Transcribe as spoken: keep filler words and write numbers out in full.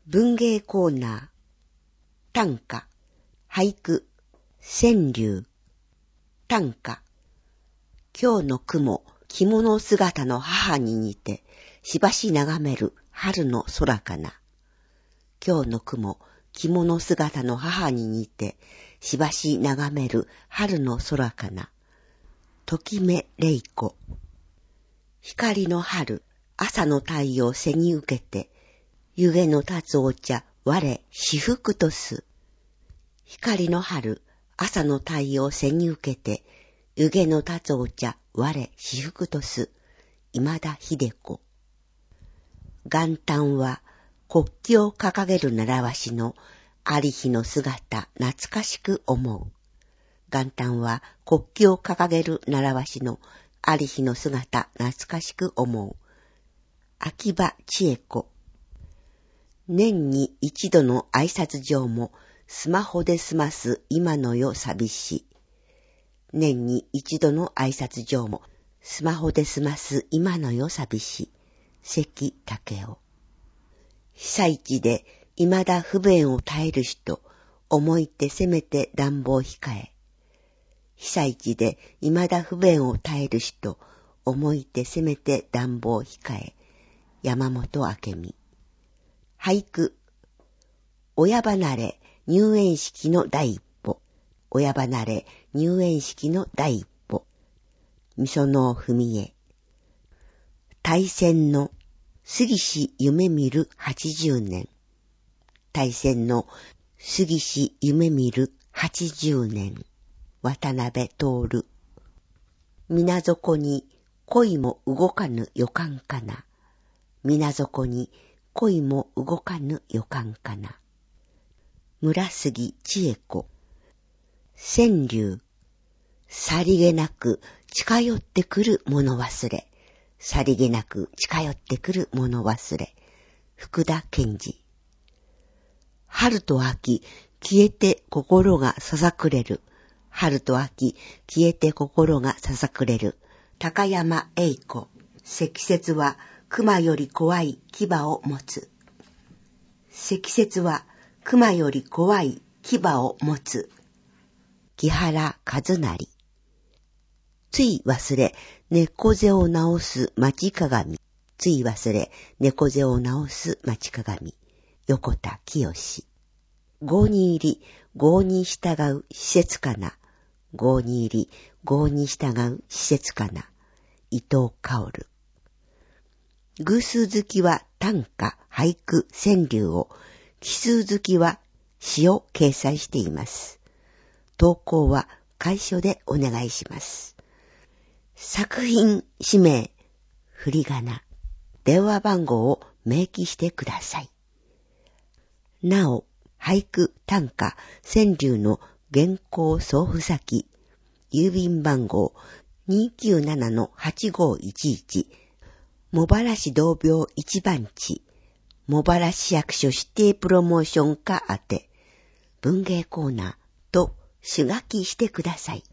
文芸コーナー、短歌、俳句、川柳、短歌。今日の雲、着物姿の母に似て、しばし眺める春の空かな。今日の雲、着物姿の母に似て、しばし眺める春の空かな。ときめれいこ。光の春、朝の太陽背に受けて、湯気の立つお茶、我、至福とす。光の春、朝の太陽背に受けて、湯気の立つお茶、我、至福とす。今田秀子。元旦は、国旗を掲げる習わしの、あり日の姿、懐かしく思う。元旦は、国旗を掲げる習わしの、あり日の姿、懐かしく思う。秋葉千恵子。年に一度の挨拶状もスマホで済ます今の世寂しい。年に一度の挨拶状もスマホで済ます今の世寂しい。関武雄。被災地で未だ不便を耐える人、思いてせめて暖房控え。被災地で未だ不便を耐える人、思いてせめて暖房控え。山本明美。俳句。親離れ入園式の第一歩。親離れ入園式の第一歩。みその文江。大戦の杉氏夢見るはちじゅうねん。大戦の杉氏夢見るはちじゅうねん。渡辺徹。水底に恋も動かぬ予感かな。水底に恋も動かぬ予感かな。村杉千恵子。川柳。さりげなく近寄ってくる物忘れ。さりげなく近寄ってくる物忘れ。福田健二。春と秋、消えて心がささくれる。春と秋、消えて心がささくれる。高山栄子。積雪は熊より怖い牙を持つ。積雪は熊より怖い牙を持つ。木原和成。つい忘れ猫背を直す町鏡。つい忘れ猫背を直す町鏡。横田清。郷に入り郷に従う施設かな。郷に入り郷に従う施設かな。伊藤薫。偶数好きは短歌、俳句、川柳を、奇数好きは詩を掲載しています。投稿は楷書でお願いします。作品氏名、振り仮名、電話番号を明記してください。なお、俳句、短歌、川柳の原稿送付先、郵便番号 にきゅうななのはちごいちいち、茂原市同病一番地、茂原市役所指定プロモーション課宛て、文芸コーナーと手書きしてください。